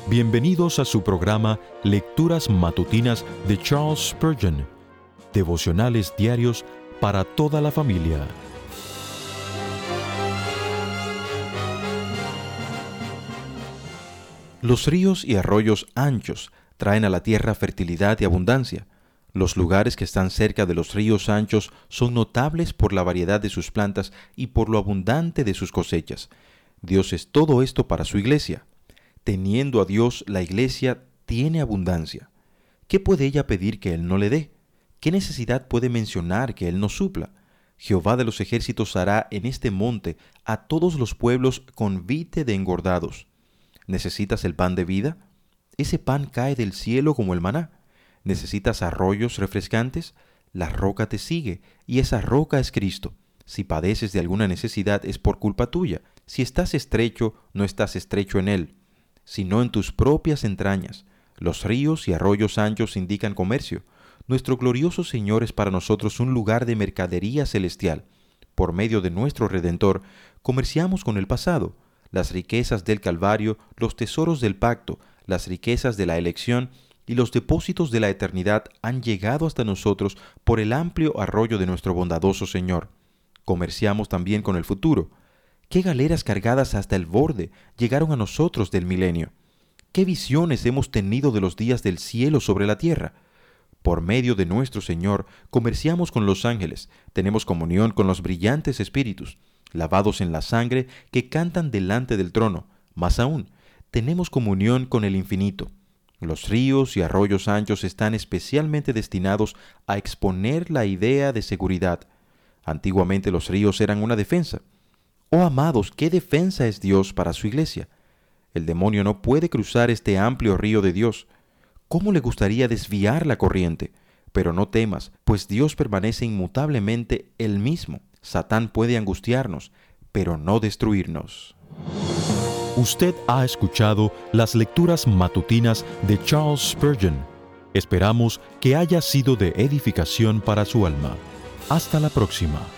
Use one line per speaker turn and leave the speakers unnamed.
Bienvenidos a su programa Lecturas Matutinas de Charles Spurgeon, devocionales diarios para toda la familia. Los ríos y arroyos anchos traen a la tierra fertilidad y abundancia. Los lugares que están cerca de los ríos anchos son notables por la variedad de sus plantas y por lo abundante de sus cosechas. Dios es todo esto para su iglesia. Teniendo a Dios, la iglesia tiene abundancia. ¿Qué puede ella pedir que Él no le dé? ¿Qué necesidad puede mencionar que Él no supla? Jehová de los ejércitos hará en este monte a todos los pueblos convite de engordados. ¿Necesitas el pan de vida? Ese pan cae del cielo como el maná. ¿Necesitas arroyos refrescantes? La roca te sigue, y esa roca es Cristo. Si padeces de alguna necesidad es por culpa tuya. Si estás estrecho, no estás estrecho en Él, sino en tus propias entrañas. Los ríos y arroyos anchos indican comercio. Nuestro glorioso Señor es para nosotros un lugar de mercadería celestial. Por medio de nuestro Redentor, comerciamos con el pasado. Las riquezas del Calvario, los tesoros del pacto, las riquezas de la elección y los depósitos de la eternidad han llegado hasta nosotros por el amplio arroyo de nuestro bondadoso Señor. Comerciamos también con el futuro. ¿Qué galeras cargadas hasta el borde llegaron a nosotros del milenio? ¿Qué visiones hemos tenido de los días del cielo sobre la tierra? Por medio de nuestro Señor, comerciamos con los ángeles, tenemos comunión con los brillantes espíritus, lavados en la sangre que cantan delante del trono. Más aún, tenemos comunión con el infinito. Los ríos y arroyos anchos están especialmente destinados a exponer la idea de seguridad. Antiguamente los ríos eran una defensa. Oh amados, ¿qué defensa es Dios para su iglesia? El demonio no puede cruzar este amplio río de Dios. ¿Cómo le gustaría desviar la corriente? Pero no temas, pues Dios permanece inmutablemente el mismo. Satán puede angustiarnos, pero no destruirnos. Usted ha escuchado las lecturas matutinas de Charles Spurgeon. Esperamos que haya sido de edificación para su alma. Hasta la próxima.